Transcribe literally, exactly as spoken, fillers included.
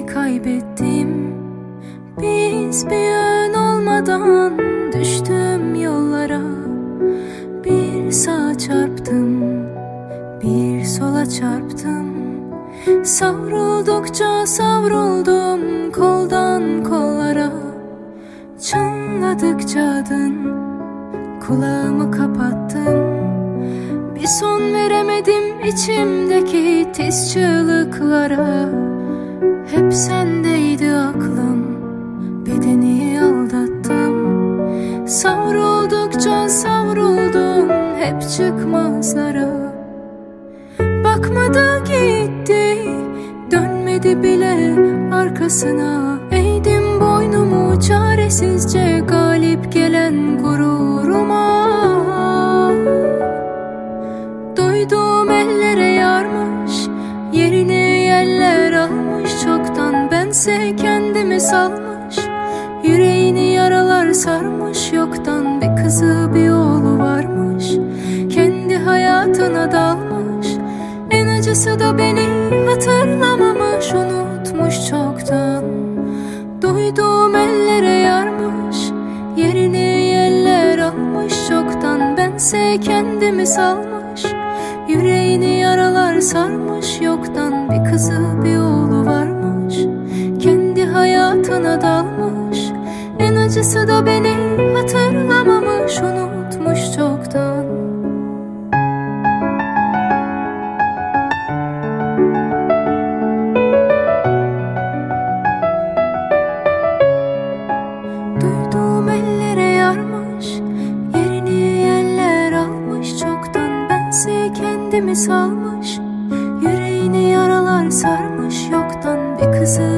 seni kaybettim. Biz bir yön olmadan düştüm yollara. Bir sağa çarptım, bir sola çarptım. Savruldukça savruldum koldan kollara. Çınladıkça adın, kulağımı kapattım. Bir son veremedim içimdeki tiz çığlıklara. Hep sendeydi aklım, bedeni aldattım. Savruldukça savruldum hep çıkmazlara. Bakmadı gitti, dönmedi bile arkasına. Eğdim boynumu çaresizce galip gelen gururuma. Doyduğum ellere yarmış, yerini yeller almış çoktan. Bense kendimi salmış, yüreğini yaralar sarmış yoktan. Bir kızı bir oğlu varmış, kendi hayatına dalmış. En acısı da beni hatırlamamış, unutmuş çoktan. Duyduğum ellere yarmış, yerini yeller almış çoktan. Bense kendimi salmış, yüreğini yaralar sarmış yoktan. Bir kızı bir oğlu varmış, kendi hayatına dalmış. En acısı da beni hatırlamamış, unutmuş çoktan. Duyduğum ellere yarmış, yerini yeller almış çoktan. Bense kendimi salmış, yüreğini yaralar sarmış yoktan. Bir kızı